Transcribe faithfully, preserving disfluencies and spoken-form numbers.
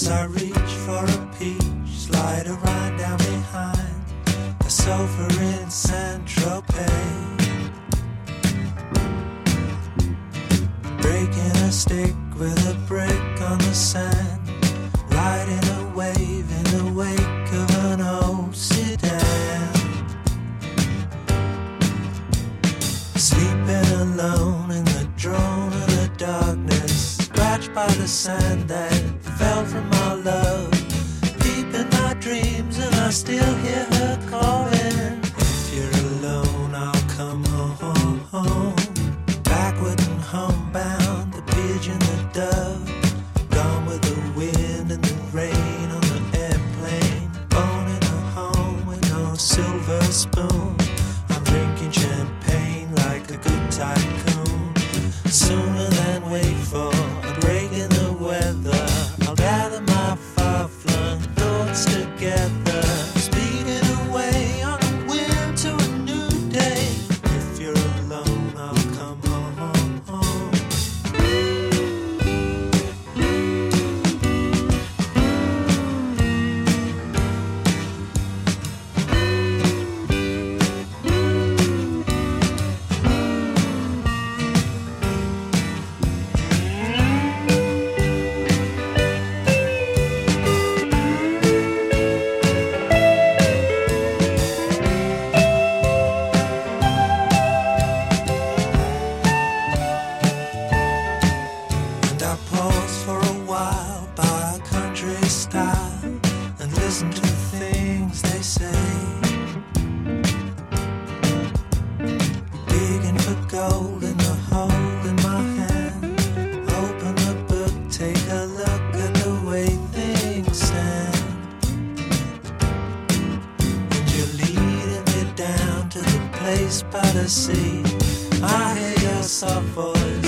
As I reach for a peach, slide a ride down behind the sofa in Saint-Tropez. Breaking a stick with a brick on the sand, riding a wave in the wake of an old sedan. Sleeping alone in the drone of the darkness, scratched by the sand that fell from our love. Deep in my dreams and I still hear her calling. If you're alone, I'll come home, home. Backward and homebound, the pigeon, the dove, gone with the wind and the rain on the airplane. Born in a home with no silver spoon, I'm drinking champagne like a good tycoon. Sooner than wait for a break in the weather, I'll gather my far-flung thoughts together, speeding away on a wind to a new day. If you're alone, I'll come home, home. And I pause for a while by a country style and listen to the things they say. Digging for gold in the hole in my hand. Open the book, take a look at the way things stand. And you're leading me down to the place by the sea. I hear your soft voice